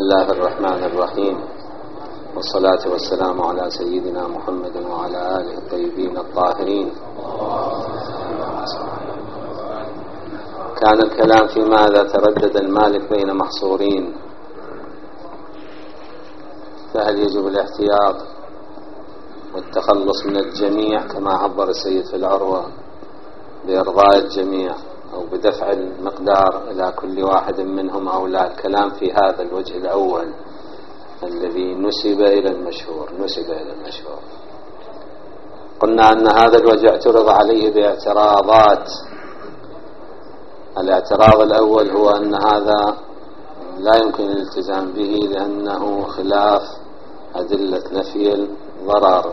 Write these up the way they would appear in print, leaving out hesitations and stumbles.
الله الرحمن الرحيم، والصلاة والسلام على سيدنا محمد وعلى آله الطيبين الطاهرين. كان الكلام في ماذا تردد المالك بين محصورين، فهل يجب الاحتياط والتخلص من الجميع كما عبر السيد في العروة بإرضاء الجميع أو بدفع المقدار إلى كل واحد منهم، أو لا؟ الكلام في هذا الوجه الأول الذي نسب إلى المشهور. قلنا أن هذا الوجه اعترض عليه باعتراضات. الاعتراض الأول هو أن هذا لا يمكن الالتزام به لأنه خلاف أدلة نفي الضرر،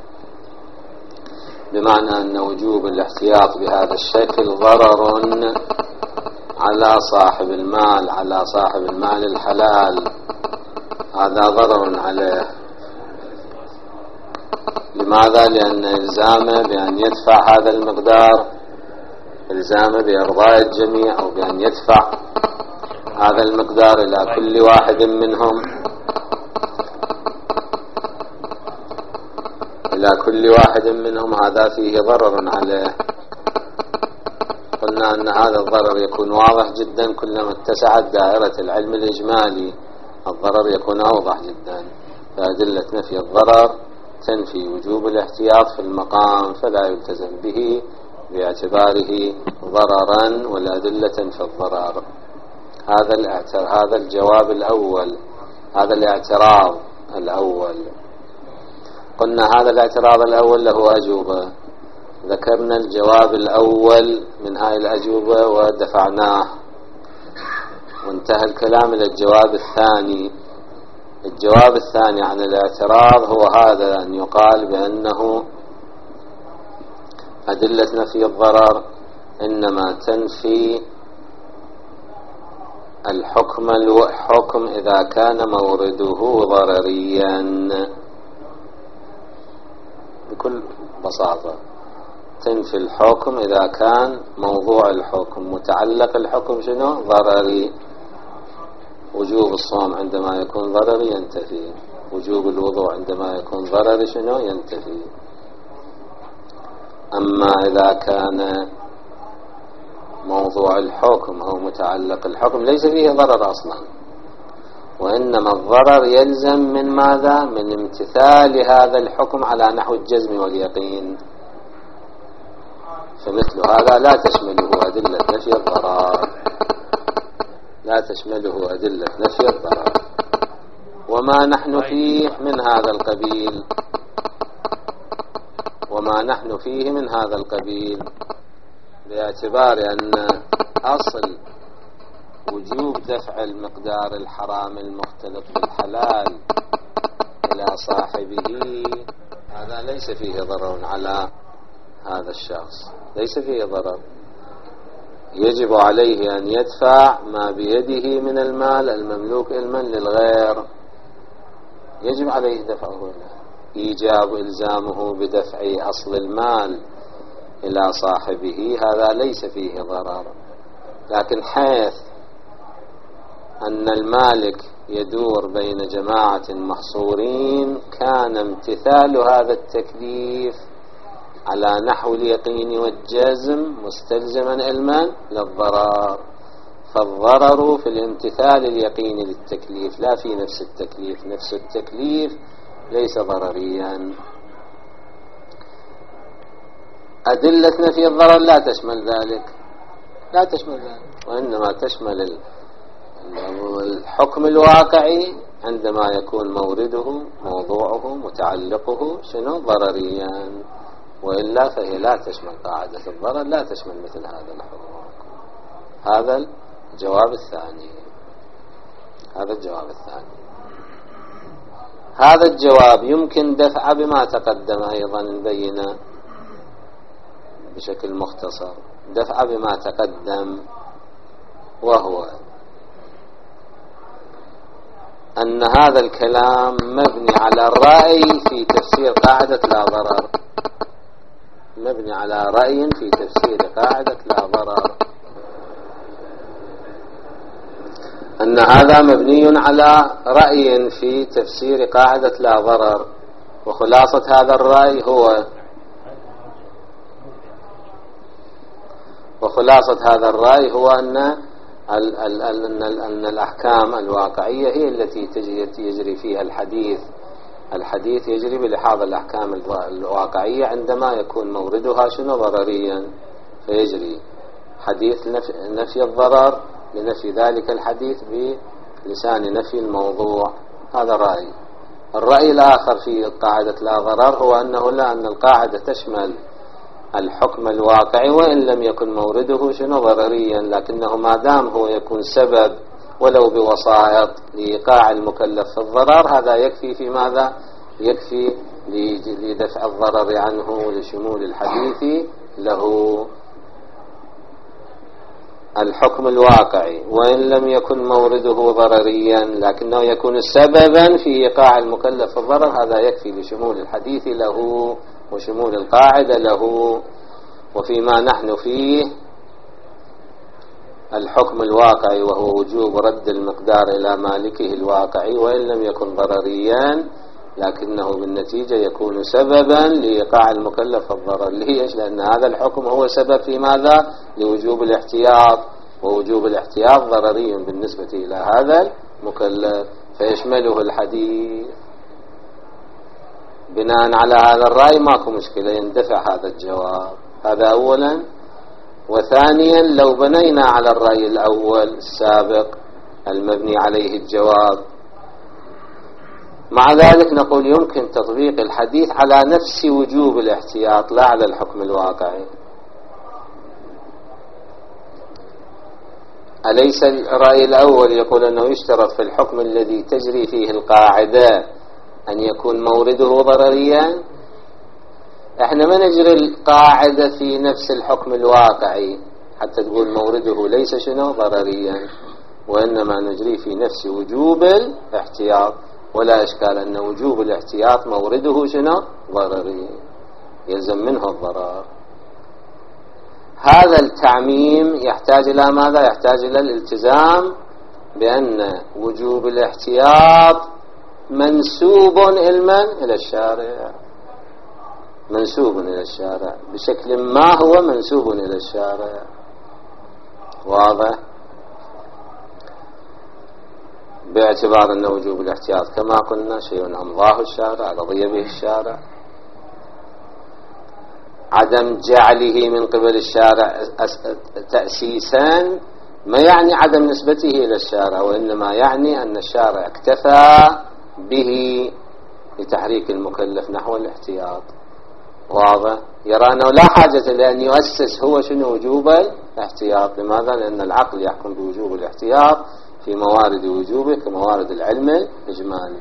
بمعنى أن وجوب الاحتياط بهذا الشكل ضرر على صاحب المال الحلال، هذا ضرر عليه. لماذا؟ لأن إلزامه بأن يدفع هذا المقدار، إلزامه بإرضاء الجميع أو بأن يدفع هذا المقدار إلى كل واحد منهم هذا فيه ضرر عليه. قلنا أن هذا الضرر يكون واضح جدا، كلما اتسعت دائرة العلم الإجمالي الضرر يكون أوضح جدا. فأدلة نفي الضرر تنفي وجوب الاحتياط في المقام، فلا يلتزم به باعتباره ضررا، والأدلة تنفي الضرر. هذا الجواب الأول، هذا الاعتراض الأول. قلنا هذا الاعتراض الأول له أجوبة، ذكرنا الجواب الأول من هاي الأجوبة ودفعناه، وانتهى الكلام إلى الجواب الثاني. الجواب الثاني عن الاعتراض هو هذا، أن يقال بأنه أدلة نفي الضرر إنما تنفي الحكم إذا كان مورده ضرريا. بكل بساطة تنفي الحكم إذا كان موضوع الحكم متعلق الحكم شنو؟ ضرري. وجوب الصوم عندما يكون ضرري ينتفي، وجوب الوضوء عندما يكون ضرري شنو؟ ينتفي. أما إذا كان موضوع الحكم أو متعلق الحكم ليس فيه ضرر أصلا، وإنما الضرر يلزم من ماذا؟ من امتثال هذا الحكم على نحو الجزم واليقين. فمثل هذا لا تشمله أدلة نفي الضرر، وما نحن فيه من هذا القبيل، باعتبار أن أصل وجوب دفع المقدار الحرام المختلط بالحلال إلى صاحبه هذا ليس فيه ضرر على هذا الشخص، ليس فيه ضرر. يجب عليه أن يدفع ما بيده من المال المملوك علما للغير، يجب عليه دفعه. إلزامه بدفع أصل المال إلى صاحبه هذا ليس فيه ضرر. لكن حيث أن المالك يدور بين جماعة محصورين، كان امتثال هذا التكليف على نحو اليقين والجزم مستلزما علما للضرر. فالضرر في الامتثال اليقيني للتكليف لا في نفس التكليف. نفس التكليف ليس ضرريا. أدلة نفي الضرر لا تشمل ذلك، وإنما تشمل الحكم الواقعي عندما يكون مورده موضوعه متعلقه شنو؟ ضرريا، وإلا فهي لا تشمل قاعدة الضرر، لا تشمل مثل هذا الحكم. هذا الجواب الثاني. هذا الجواب يمكن دفع بما تقدم أيضا، نبين بشكل مختصر دفع بما تقدم، وهو أن هذا الكلام مبني على الرأي في تفسير قاعدة لا ضرر، أن أن هذا مبني على رأي في تفسير قاعدة لا ضرر، وخلاصة هذا الرأي هو أن الأحكام الواقعية هي التي يجري فيها الحديث يجري بلحاظ الأحكام الواقعية عندما يكون موردها ضرريا، فيجري حديث نفي الضرر لنفي ذلك الحديث بلسان نفي الموضوع. هذا رأي. الرأي الآخر في قاعدة لا ضرر هو أنه أن القاعدة تشمل الحكم الواقعي وإن لم يكن مورده ضرريا، لكنه ما دام هو يكون سبب ولو بوسائط لإيقاع المكلف في الضرر، هذا يكفي في ماذا؟ يكفي لدفع الضرر عنه ولشمول الحديث له. الحكم الواقعي وإن لم يكن مورده ضرريا لكنه يكون سببا في إيقاع المكلف في الضرر، هذا يكفي لشمول الحديث له وشمول القاعدة له. وفيما نحن فيه الحكم الواقعي وهو وجوب رد المقدار إلى مالكه الواقعي وإن لم يكن ضرريا، لكنه بالنتيجة يكون سببا لإيقاع المكلف الضرر. ليش؟ لأن هذا الحكم هو سبب في ماذا؟ لوجوب الاحتياط، ووجوب الاحتياط ضرري بالنسبة إلى هذا المكلف فيشمله الحديث. بناء على هذا الرأي ماكو مشكلة، يندفع هذا الجواب. هذا أولا. وثانيا لو بنينا على الرأي الأول السابق المبني عليه الجواب، مع ذلك نقول يمكن تطبيق الحديث على نفس وجوب الاحتياط لا على الحكم الواقعي. أليس الرأي الأول يقول أنه يشترط في الحكم الذي تجري فيه القاعدة أن يكون مورده ضرريا؟ احنا ما نجري القاعدة في نفس الحكم الواقعي حتى تقول مورده ليس ضرريا، وإنما نجري في نفس وجوب الاحتياط، ولا إشكال أن وجوب الاحتياط مورده ضرري يلزم منه الضرر. هذا التعميم يحتاج إلى ماذا؟ يحتاج إلى الالتزام بأن وجوب الاحتياط منسوب إلى الشارع، منسوب إلى الشارع بشكل ما هو منسوب إلى الشارع. واضح؟ باعتبار أن وجوب الاحتياط كما قلنا شيء أمضاه الشارع، رضي به الشارع. عدم جعله من قبل الشارع تأسيسا ما يعني عدم نسبته إلى الشارع، وإنما يعني أن الشارع اكتفى به لتحريك المكلف نحو الاحتياط. واضح؟ يرى أنه لا حاجة لأن يؤسس هو وجوب الاحتياط. لماذا؟ لأن العقل يحكم بوجوب الاحتياط في موارد وجوبه كموارد العلم الإجمالي.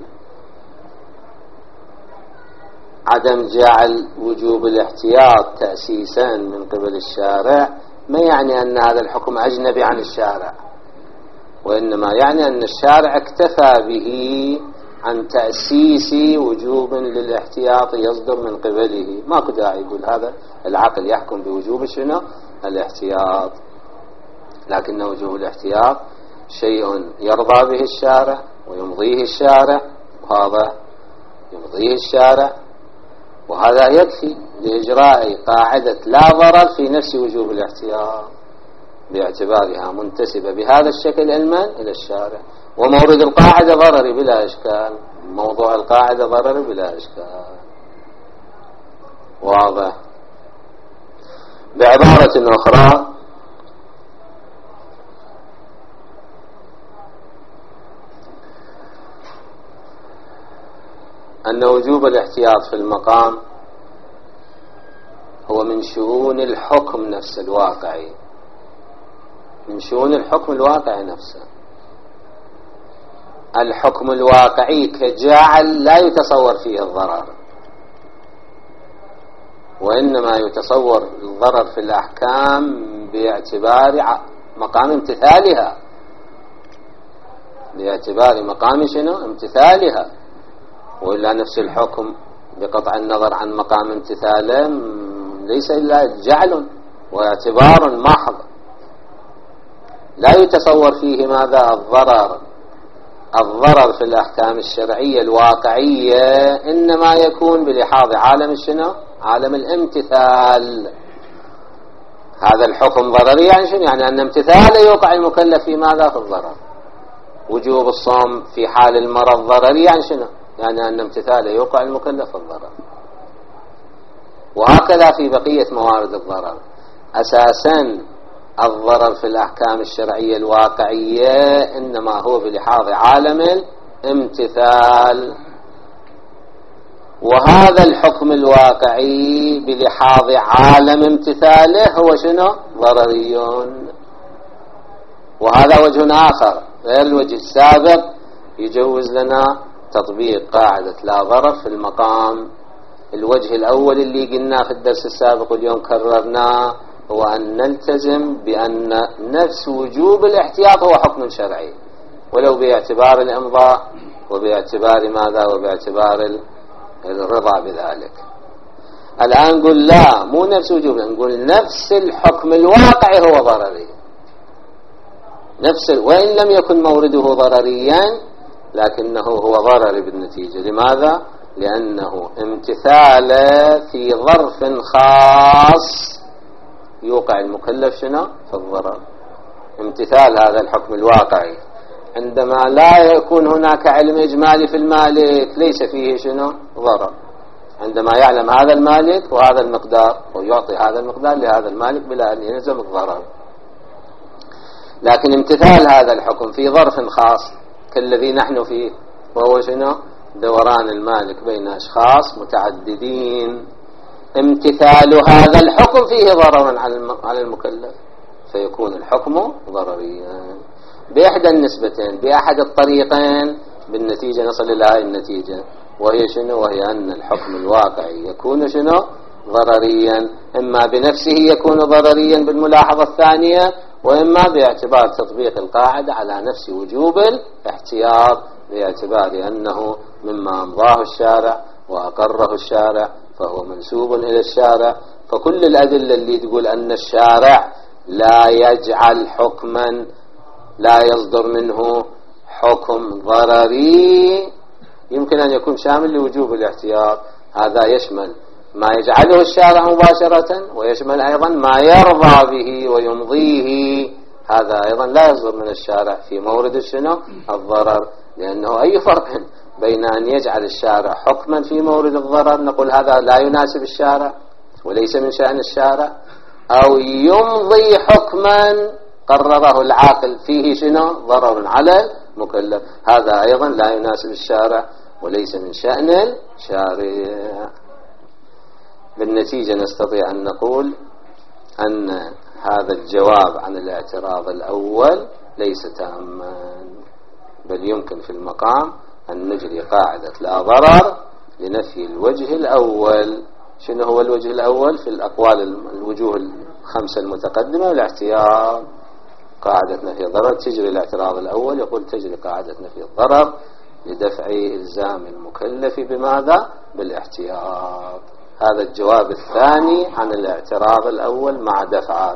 عدم جعل وجوب الاحتياط تأسيسا من قبل الشارع ما يعني أن هذا الحكم أجنبي عن الشارع، وإنما يعني أن الشارع اكتفى به عن تأسيس وجوب للاحتياط يصدر من قبله. ماكو داعي يقول هذا العقل يحكم بوجوب الاحتياط، لكن وجوب الاحتياط شيء يرضى به الشارع ويمضيه الشارع، وهذا يمضيه الشارع، وهذا يكفي لإجراء قاعدة لا ضرر في نفس وجوب الاحتياط باعتبارها منتسبة بهذا الشكل علما إلى الشارع. ومورد القاعدة ضرري بلا إشكال، موضوع القاعدة ضرري بلا إشكال. واضح؟ بعبارة أخرى، أن وجوب الاحتياط في المقام هو من شؤون الحكم نفسه الواقعي، من شؤون الحكم الواقعي نفسه. الحكم الواقعي كجاعل لا يتصور فيه الضرر، وإنما يتصور الضرر في الأحكام باعتبار مقام امتثالها، باعتبار مقام امتثالها. وإلا نفس الحكم بقطع النظر عن مقام امتثاله ليس إلا جعل واعتبار محض. لا يتصور فيه ماذا؟ الضرر في الأحكام الشرعية الواقعية إنما يكون بلحاظ عالم شنو؟ عالم الامتثال. هذا الحكم ضرري يعني شنو؟ يعني أن امتثاله يوقع المكلف في ماذا؟ في الضرر. وجوب الصوم في حال المرض ضرري يعني شنو؟ يعني أن امتثاله يوقع المكلف في الضرر. وهكذا في بقية موارد الضرر. أساسا الضرر في الأحكام الشرعية الواقعية إنما هو بلحاظ عالم الامتثال، وهذا الحكم الواقعي بلحاظ عالم امتثاله هو شنو؟ ضرري. وهذا وجه آخر غير الوجه السابق يجوز لنا تطبيق قاعدة لا ضرر في المقام. الوجه الأول اللي قلنا في الدرس السابق واليوم كررناه هو أن نلتزم بأن نفس وجوب الاحتياط هو حكم شرعي، ولو باعتبار الإمضاء وباعتبار ماذا؟ وباعتبار الرضا بذلك. الآن نقول لا، مو نفس وجوب، نقول نفس الحكم الواقعي هو ضرري، وإن لم يكن مورده ضرريا لكنه هو ضرري بالنتيجة. لماذا؟ لأنه امتثال في ظرف خاص يوقع المكلف شنو؟ في الضرر. امتثال هذا الحكم الواقعي عندما لا يكون هناك علم إجمالي في المالك ليس فيه شنو؟ ضرر. عندما يعلم هذا المالك وهذا المقدار ويعطي هذا المقدار لهذا المالك بلا أن يلزم الضرر. لكن امتثال هذا الحكم في ظرف خاص كالذي نحن فيه، وهو شنو؟ دوران المالك بين أشخاص متعددين، امتثال هذا الحكم فيه ضرر على المكلف، فيكون الحكم ضرريا بإحدى النسبتين بأحد الطريقين. بالنتيجة نصل إلى هذه النتيجة، وهي شنو؟ وهي أن الحكم الواقعي يكون شنو؟ ضرريا، إما بنفسه يكون ضرريا بالملاحظة الثانية، وإما باعتبار تطبيق القاعدة على نفس وجوب الاحتياط باعتبار أنه مما أمضاه الشارع وأقره الشارع فهو منسوب إلى الشارع. فكل الأدلة اللي تقول أن الشارع لا يجعل حكما لا يصدر منه حكم ضرري يمكن أن يكون شامل لوجوب الاحتياط. هذا يشمل ما يجعله الشارع مباشرة، ويشمل أيضا ما يرضى به ويمضيه، هذا أيضا لا يصدر من الشارع في مورد شنو؟ الضرر. لأنه أي فرق بين أن يجعل الشارع حكما في مورد الضرر نقول هذا لا يناسب الشارع وليس من شأن الشارع، أو يمضي حكما قرره العاقل فيه شنو؟ ضرر على المكلف، هذا أيضا لا يناسب الشارع وليس من شأن الشارع. بالنتيجة نستطيع أن نقول أن هذا الجواب عن الاعتراض الأول ليس تاما، بل يمكن في المقام أن نجري قاعدة لا ضرر لنفي الوجه الأول. شنو هو الوجه الأول في الأقوال الوجوه الخمسة المتقدمة؟ الاحتياط. قاعدة نفي الضرر تجري الاعتراض الأول، يقول تجري قاعدة نفي الضرر لدفع إلزام المكلف بماذا؟ بالاحتياط. هذا الجواب الثاني عن الاعتراض الأول مع دفعات.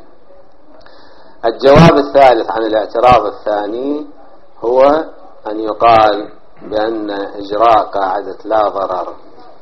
الجواب الثالث عن الاعتراض الثاني هو أن يقال بأن إجراء قاعدة لا ضرر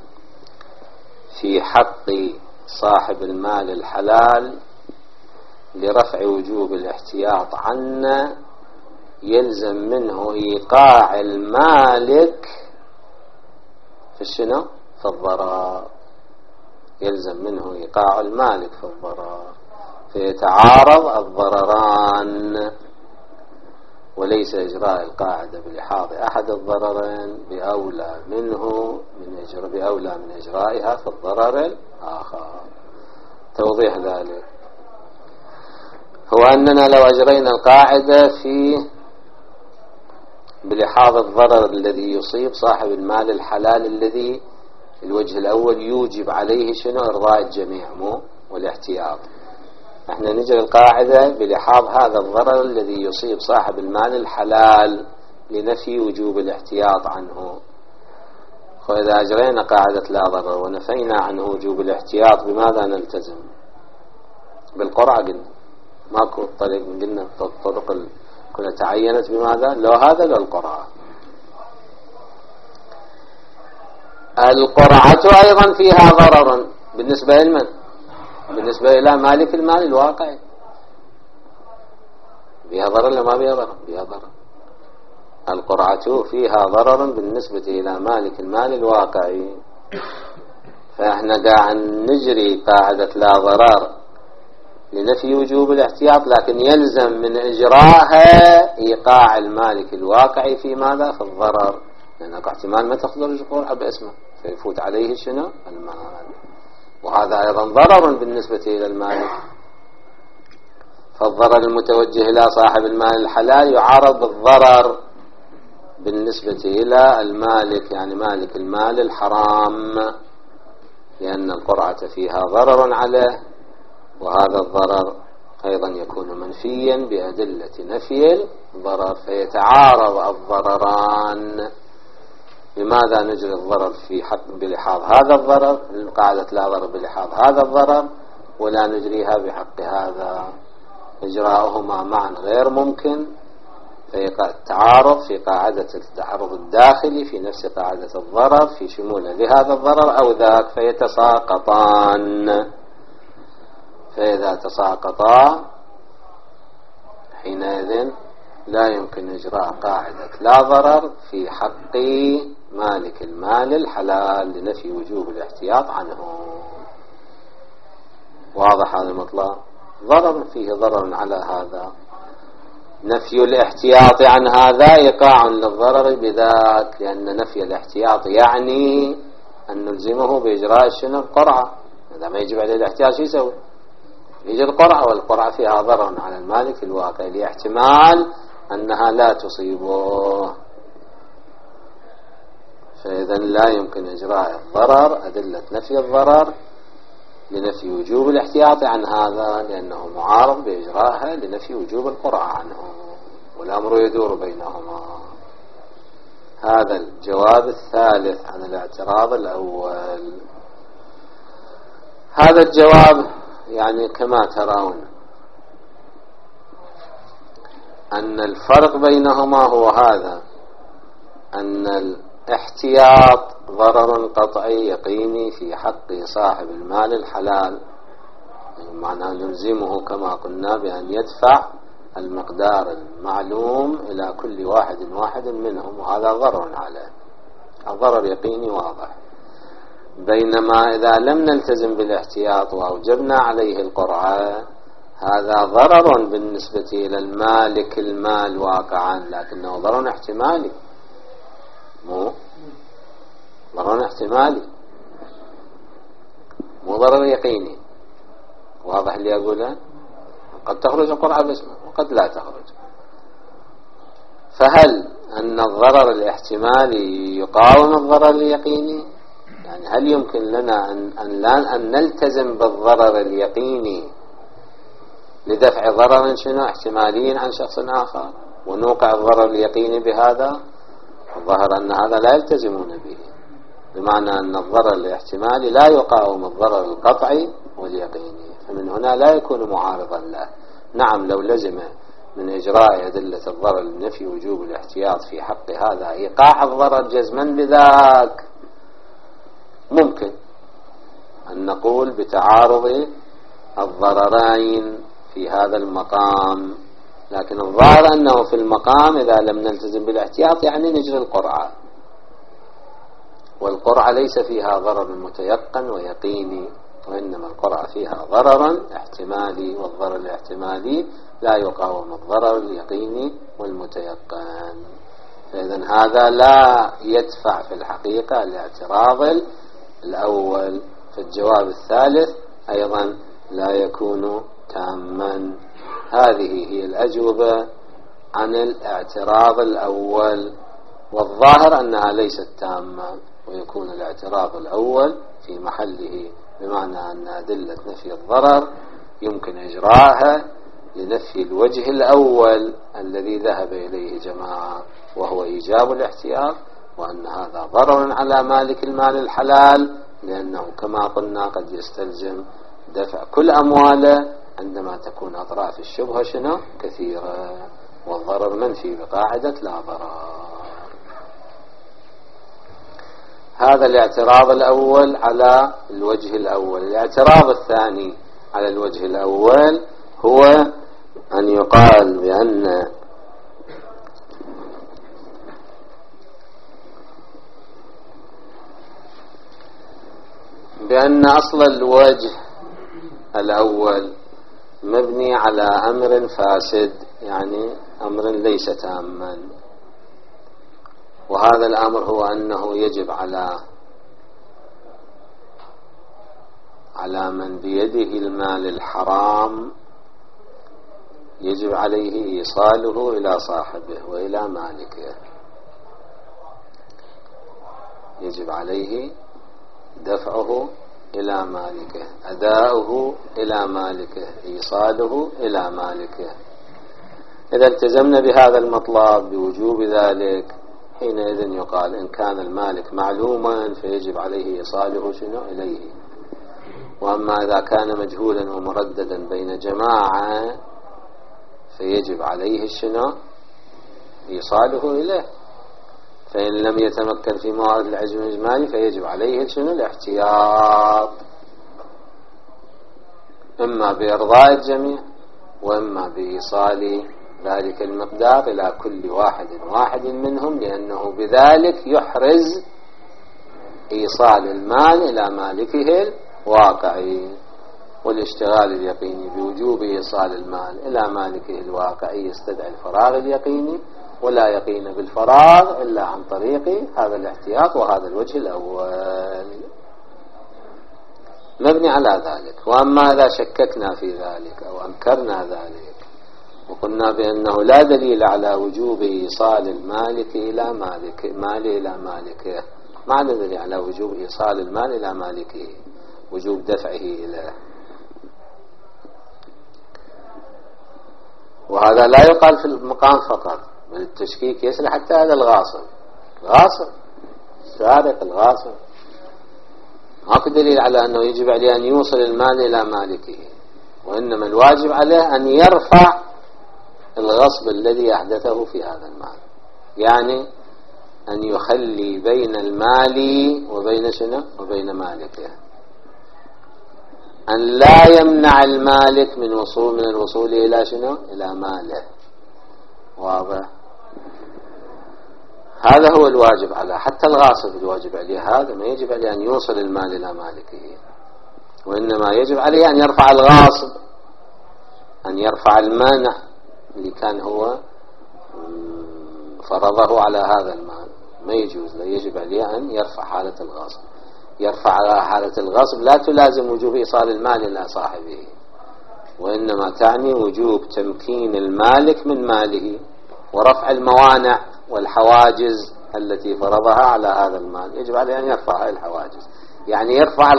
في حق صاحب المال الحلال لرفع وجوب الاحتياط عنه يلزم منه إيقاع المالك في الشنو؟ في الضرر. يلزم منه إيقاع المالك في الضرر، فيتعارض الضرران، وليس إجراء القاعدة بلحاظ أحد الضررين بأولى من إجرائها في الضرر الآخر. توضيح ذلك هو أننا لو أجرينا القاعدة بلحاظ الضرر الذي يصيب صاحب المال الحلال الذي الوجه الأول يوجب عليه شنو؟ إرضاء الجميع مو والاحتياط. احنا نجري القاعدة بلحاظ هذا الضرر الذي يصيب صاحب المال الحلال لنفي وجوب الاحتياط عنه. فإذا أجرينا قاعدة لا ضرر ونفينا عنه وجوب الاحتياط بماذا نلتزم؟ بالقرعة قلنا ماكو طريق، قلنا الطرق كلها تعينت بماذا؟ لو هذا لو القرعة. القرعة أيضا فيها ضرر بالنسبة لمن؟ بالنسبة إلى مالك المال الواقعي. فيها ضرر ولا ما فيها ضرر؟ فيها ضرر. القرعة فيها ضرر بالنسبة إلى مالك المال الواقعي. فإحنا قاعد نجري قاعدة لا ضرر لنفي وجوب الاحتياط، لكن يلزم من إجراءها إيقاع المالك الواقعي في ماذا؟ في الضرر، لأنك احتمال ما تخضر القرعة باسمه فيفوت عليه شنو؟ المال، وهذا أيضا ضرر بالنسبة إلى المالك. فالضرر المتوجه إلى صاحب المال الحلال يعارض بالضرر بالنسبة إلى المالك، يعني مالك المال الحرام، لأن القرعة فيها ضرر عليه، وهذا الضرر أيضا يكون منفيا بأدلة نفي الضرر، فيتعارض الضرران. لماذا نجري الضرر في حق بلحاظ هذا الضرر؟ قاعدة لا ضرر بلحاظ هذا الضرر، ولا نجريها بحق هذا. إجراؤهما معا غير ممكن، فالتعارض في قاعدة التعارض الداخلي في نفس قاعدة الضرر في شمولة لهذا الضرر أو ذاك، فيتساقطان. فإذا تساقطا حينئذ لا يمكن إجراء قاعدة لا ضرر في حق مالك المال الحلال لنفي وجوب الاحتياط عنه. واضح هذا المطلب؟ ضرر فيه ضرر على هذا، نفي الاحتياط عن هذا إيقاع للضرر بذاك، لأن نفي الاحتياط يعني أن نلزمه بإجراء الشنو؟ القرعة. إذا ما يجب عليه الاحتياط شو يسوي؟ يجي القرعة، والقرعة فيها ضرر على المالك الواقع لاحتمال أنها لا تصيبه، فإذا لا يمكن إجراء الضرر. أدلة نفي الضرر لنفي وجوب الاحتياط عن هذا، لأنه معارض بإجراءها لنفي وجوب القرعة عنه، والأمر يدور بينهما. هذا الجواب الثالث عن الاعتراض الأول. هذا الجواب يعني كما ترون أن الفرق بينهما هو هذا، أن الاحتياط ضرر قطعي يقيني في حق صاحب المال الحلال، يعني معناه نلزمه كما قلنا بأن يدفع المقدار المعلوم إلى كل واحد منهم، وهذا ضرر عليه، الضرر يقيني واضح. بينما إذا لم نلتزم بالاحتياط وأوجبنا عليه القرعة هذا ضرر بالنسبة إلى المالك المال واقعا، لكنه ضرر احتمالي، مو ضرر احتمالي، مو ضرر يقيني. واضح اللي أقوله؟ قد تخرج القرعة باسمه وقد لا تخرج. فهل أن الضرر الاحتمالي يقاوم الضرر اليقيني؟ يعني هل يمكن لنا أن نلتزم بالضرر اليقيني لدفع ضرر شنو احتمالي عن شخص آخر ونوقع الضرر اليقيني بهذا؟ الظاهر أن هذا لا يلتزمون به، بمعنى أن الضرر الاحتمالي لا يقاوم الضرر القطعي واليقيني، فمن هنا لا يكون معارضا له. نعم لو لزم من إجراء أدلة الضرر لنفي وجوب الاحتياط في حق هذا إيقاع الضرر جزما بذاك، ممكن أن نقول بتعارض الضررين في هذا المقام، لكن الظاهر أنه في المقام إذا لم نلتزم بالاحتياط يعني نجري القرعة، والقرعة ليس فيها ضرر متيقن ويقيني، وإنما القرعة فيها ضرر احتمالي، والضرر الاحتمالي لا يقاوم الضرر اليقيني والمتيقن. فإذا هذا لا يدفع في الحقيقة الاعتراض الأول، فالجواب الثالث أيضا لا يكون تاما. هذه هي الأجوبة عن الاعتراض الأول، والظاهر أنها ليست تامة، ويكون الاعتراض الأول في محله، بمعنى أن أدلة نفي الضرر يمكن إجراءها لنفي الوجه الأول الذي ذهب إليه جماعة، وهو إيجاب الاحتياط، وأن هذا ضرر على مالك المال الحلال، لأنه كما قلنا قد يستلزم دفع كل أمواله عندما تكون أطراف الشبهة شنو كثيرة، والضرر منفي بقاعدة لا ضرر. هذا الاعتراض الأول على الوجه الأول. الاعتراض الثاني على الوجه الأول هو أن يقال بأن أصل الوجه الأول مبني على أمر فاسد، يعني أمر ليس تاما، وهذا الأمر هو أنه يجب على من بيده المال الحرام يجب عليه إيصاله إلى صاحبه وإلى مالكه، يجب عليه دفعه إلى مالكه، أداؤه إلى مالكه، إيصاله إلى مالكه. إذا التزمنا بهذا المطلب بوجوب ذلك، حينئذ يقال إن كان المالك معلوما فيجب عليه إيصاله شنو إليه، وأما إذا كان مجهولا ومرددا بين جماعة فيجب عليه شنو إيصاله إليه. فإن لم يتمكن في موارد العزم الإجمالي فيجب عليه شنو الاحتياط، إما بإرضاء الجميع وإما بإيصال ذلك المقدار إلى كل واحد منهم، لأنه بذلك يحرز إيصال المال إلى مالكه الواقعي. والاشتغال اليقيني بوجوب إيصال المال إلى مالكه الواقعي يستدعي الفراغ اليقيني، ولا يقين بالفراغ إلا عن طريق هذا الاحتياط، وهذا الوجه الأول مبني على ذلك. وأما إذا شككنا في ذلك أو أنكرنا ذلك وقلنا بأنه لا دليل على وجوب إيصال المالك إلى مالكه، ما دليل على وجوب إيصال المال إلى مالكه، وجوب دفعه إليه، وهذا لا يقال في المقام فقط، بل التشكيك يصل حتى هذا الغاصب السارق الغاصب ماكو دليل على أنه يجب عليه أن يوصل المال إلى مالكه، وإنما الواجب عليه أن يرفع الغصب الذي أحدثه في هذا المال، يعني أن يخلي بين المال وبين شنو وبين مالكه، أن لا يمنع المالك من الوصول إلى شنو إلى ماله. واضح؟ هذا هو الواجب على حتى الغاصب، الواجب عليه هذا ما يجب عليه أن يوصل المال إلى مالكه، وإنما يجب عليه أن يرفع الغاصب، أن يرفع المانع اللي كان هو فرضه على هذا المال، ما يجوز، لا يجب عليه أن يرفع حالة الغاصب. يرفع على حالة الغصب لا تلازم وجوب إيصال المال إلى صاحبه، وإنما تعني وجوب تمكين المالك من ماله ورفع الموانع والحواجز التي فرضها على هذا المال. يجب عليه أن يرفع هذه الحواجز، يعني يرفع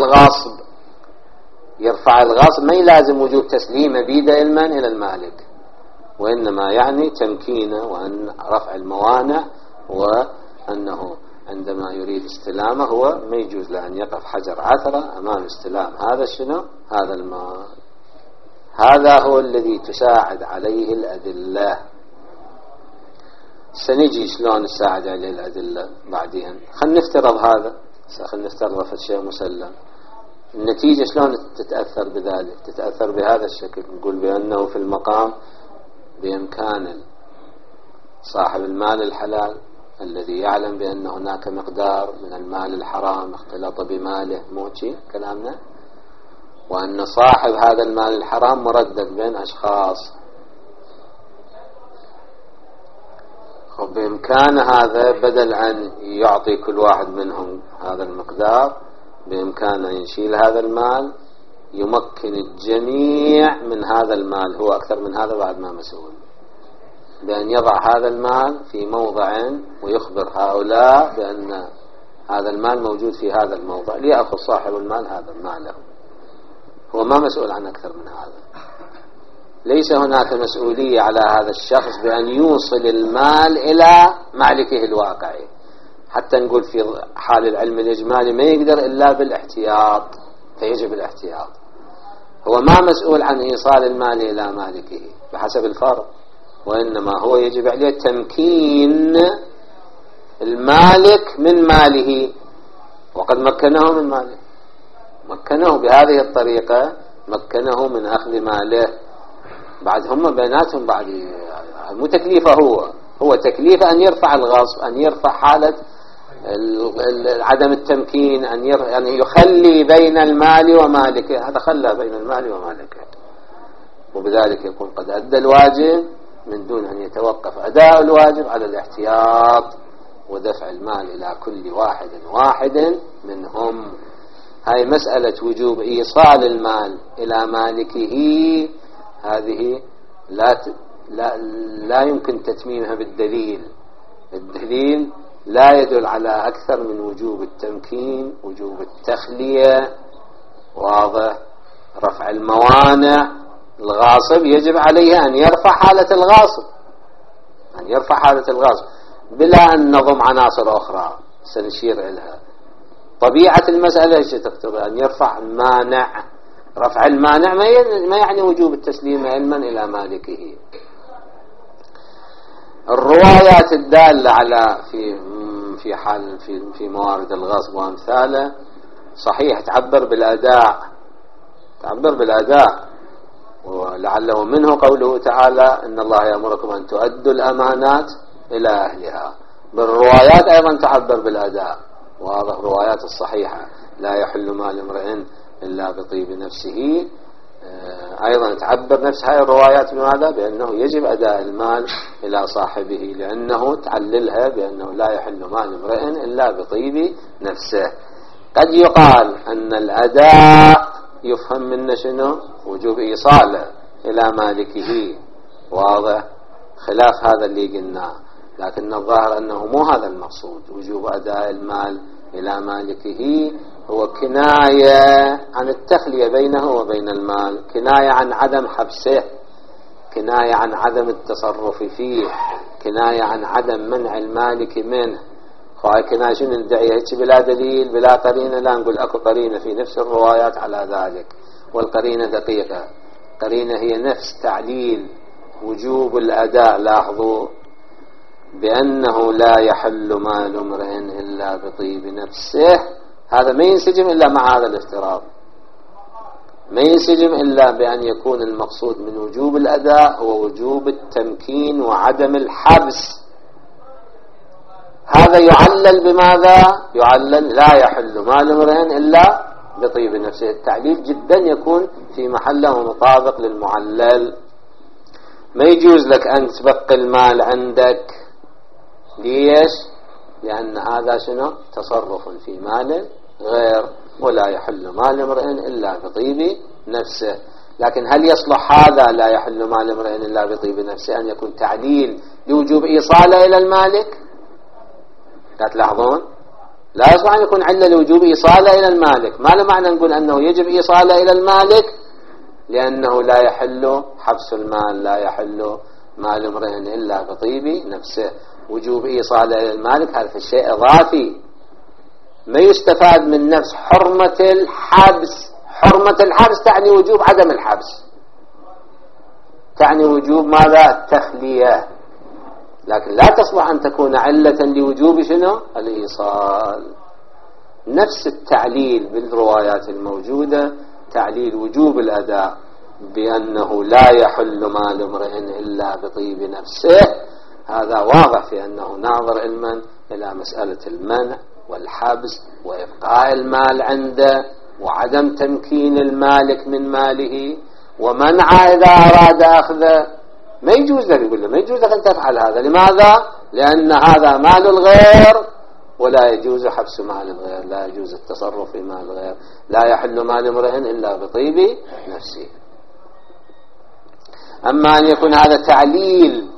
الغصب ما يلازم وجوب تسليمه بيد علما إلى المالك، وإنما يعني تمكينه وأن رفع الموانع، وأنه عندما يريد استلامه هو ما يجوز له أن يقف حجر عثرة أمام استلام هذا شنو هذا المال. هذا هو الذي تساعد عليه الأدلة. سنجي شلون نساعد عليه الأدلة بعدين. خلينا نفترض هذا، خلينا نفترض في شيء مسلم، النتيجة شلون تتأثر بذلك؟ تتأثر بهذا الشكل، نقول بأنه في المقام بإمكان صاحب المال الحلال الذي يعلم بأن هناك مقدار من المال الحرام اختلط بماله، موتي كلامنا، وأن صاحب هذا المال الحرام مردد بين أشخاص، بإمكان هذا بدل أن يعطي كل واحد منهم هذا المقدار بإمكان أن يشيل هذا المال، يمكن الجميع من هذا المال، هو أكثر من هذا بعد ما مسؤول، بأن يضع هذا المال في موضع ويخبر هؤلاء بأن هذا المال موجود في هذا الموضع، ليأخذ صاحب المال هذا المال، هو ما مسؤول عن أكثر من هذا. ليس هناك مسؤولية على هذا الشخص بأن يوصل المال إلى مالكه الواقعي، حتى نقول في حال العلم الإجمالي ما يقدر إلا بالاحتياط، فيجب الاحتياط. هو ما مسؤول عن إيصال المال إلى مالكه بحسب الفرض، وإنما هو يجب عليه تمكين المالك من ماله، وقد مكنه من ماله، مكنه بهذه الطريقة، مكنه من أخذ ماله. بعد هم بيناتهم بعد مو تكليفه، هو تكليفه أن يرفع الغصب، أن يرفع حالة عدم التمكين، أن يعني يخلي بين المال ومالكه. هذا خلى بين المال ومالكه، وبذلك يكون قد أدى الواجب من دون أن يتوقف أداء الواجب على الاحتياط ودفع المال إلى كل واحد منهم. هاي مسألة وجوب إيصال المال إلى مالكه، هذه لا يمكن تتميمها بالدليل. الدليل لا يدل على أكثر من وجوب التمكين، وجوب التخلية، واضح، رفع الموانع. الغاصب يجب عليه أن يرفع حالة الغاصب، أن يرفع حالة الغاصب بلا أن نضم عناصر أخرى سنشير إليها. طبيعة المسألة ايش تقتضي؟ أن يرفع المانع. رفع المانع ما يعني وجوب التسليم علما إلى مالكه. الروايات الدالة على في موارد الغصب وأمثاله صحيح تعبر بالأداء، ولعله منه قوله تعالى إن الله يأمركم أن تؤدوا الأمانات إلى أهلها. بالروايات أيضا تعبر بالأداء، واضح. الروايات الصحيحة لا يحل مال امرئ إلا بطيب نفسه، أيضا تعبر نفس هذه الروايات بماذا؟ بأنه يجب أداء المال إلى صاحبه، لأنه تعللها بأنه لا يحل مال امرئ إلا بطيب نفسه. قد يقال أن الأداء يفهم منه شنو؟ وجوب إيصاله إلى مالكه، واضح، خلاف هذا اللي قلناه. لكن الظاهر أنه مو هذا المقصود. وجوب أداء المال إلى مالكه هو كناية عن التخلية بينه وبين المال، كناية عن عدم حبسه، كناية عن عدم التصرف فيه، كناية عن عدم منع المالك منه. هاي كناية شنو ندعيها هيك بلا دليل بلا قرينة؟ لا، نقول أكو قرينة في نفس الروايات على ذلك، والقرينة دقيقة. قرينة هي نفس تعليل وجوب الأداء. لاحظوا بأنه لا يحل مال امرئ إلا بطيب نفسه، هذا ما ينسجم إلا مع هذا الافتراض، ما ينسجم إلا بأن يكون المقصود من وجوب الأداء هو وجوب التمكين وعدم الحبس. هذا يعلل بماذا؟ يعلل لا يحل مال امرئ إلا بطيب نفسه. التعليل جدا يكون في محله ومطابق للمعلل. ما يجوز لك أن تبقي المال عندك. ليش؟ لأن هذا شنو؟ تصرف في مال غير، ولا يحل مال امرئ إلا بطيب نفسه. لكن هل يصلح هذا لا يحل مال امرئ إلا بطيب نفسه أن يكون تعليل لوجوب إيصاله إلى المالك؟ لا تلاحظون؟ لا يصلح أن يكون علة لوجوب إيصاله إلى المالك. ما له معنى نقول أنه يجب إيصاله إلى المالك لأنه لا يحل حبس المال، لا يحل مال امرئ إلا بطيب نفسه. وجوب إيصاله إلى المالك هذا الشيء إضافي، ما يستفاد من نفس حرمة الحبس. حرمة الحبس تعني وجوب عدم الحبس، تعني وجوب ماذا؟ التخلية. لكن لا تصلح أن تكون علة لوجوب شنو؟ الإيصال. نفس التعليل بالروايات الموجودة، تعليل وجوب الأداء بأنه لا يحل مال امرئ إلا بطيب نفسه، هذا واضح في أنه ناظر علما إلى مسألة المنع والحبس وإبقاء المال عنده وعدم تمكين المالك من ماله ومنعه إذا أراد أخذه. ما يجوز لك، يقول له ما يجوز لك أن تفعل هذا. لماذا؟ لأن هذا مال الغير ولا يجوز حبس مال الغير، لا يجوز التصرف في مال الغير. لا يحل مال امرئ إلا بطيب نفسه. أما أن يكون هذا تعليل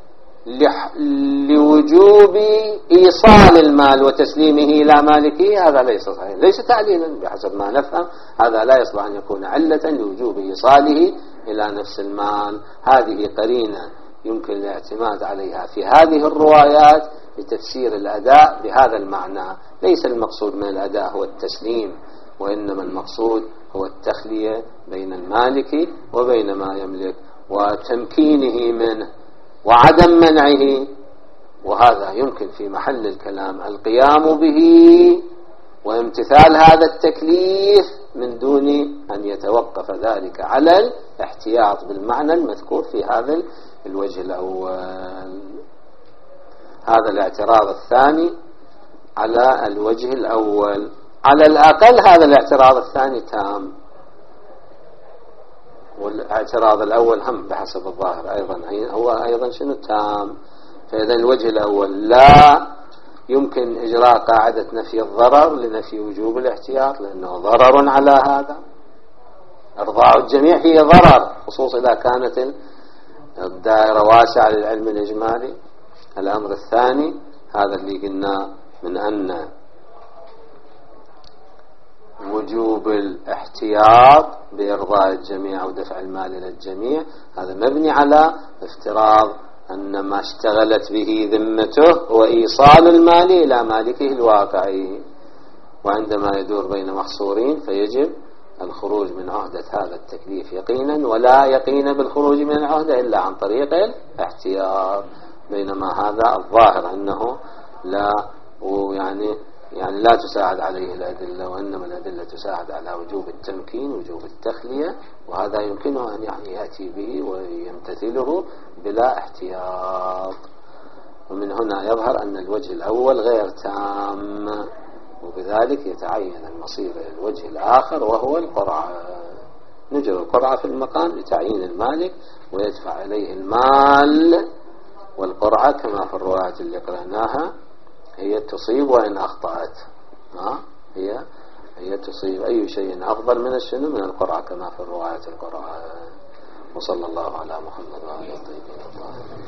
لوجوب إيصال المال وتسليمه إلى مالكه، هذا ليس صحيح، ليس تعليلا بحسب ما نفهم. هذا لا يصلح أن يكون علة لوجوب إيصاله إلى نفس المال. هذه قرينة يمكن الاعتماد عليها في هذه الروايات لتفسير الأداء بهذا المعنى. ليس المقصود من الأداء هو التسليم، وإنما المقصود هو التخلية بين المالك وبين ما يملك وتمكينه منه وعدم منعه، وهذا يمكن في محل الكلام القيام به وامتثال هذا التكليف من دون أن يتوقف ذلك على الاحتياط بالمعنى المذكور في هذا الوجه الأول. هذا الاعتراض الثاني على الوجه الأول. على الأقل هذا الاعتراض الثاني تام، والاعتراض الأول هم بحسب الظاهر أيضا هو أيضا شنو تام. فإذا الوجه الأول لا يمكن إجراء قاعدة نفي الضرر لنفي وجوب الاحتياط، لأنه ضرر على هذا، إرضاء الجميع فيه ضرر، خصوصا إذا كانت الدائرة واسعة للعلم الإجمالي. الأمر الثاني هذا اللي قلنا من أن وجوب الاحتياط بإرضاء الجميع أو دفع المال إلى الجميع هذا مبني على افتراض أن ما اشتغلت به ذمته هو إيصال المال إلى مالكه الواقعي، وعندما يدور بين محصورين فيجب الخروج من عهدة هذا التكليف يقينا، ولا يقين بالخروج من العهدة إلا عن طريق الاحتياط. بينما هذا الظاهر أنه لا يعني لا تساعد عليه الأدلة، وإنما الأدلة تساعد على وجوب التمكين وجوب التخلية، وهذا يمكنه أن يأتي به ويمتثله بلا احتياط. ومن هنا يظهر أن الوجه الأول غير تام، وبذلك يتعين المصير إلى الوجه الآخر وهو القرعة. نجري القرعة في المقام لتعيين المالك ويدفع إليه المال، والقرعة كما في الرواية اللي قرأناها هي تصيب وإن أخطأت، هي تصيب أي شيء أفضل من الشنو من القرعة كما في الرواية القرعة. وصلى الله على محمد وعلى آله الطيبين الطاهرين.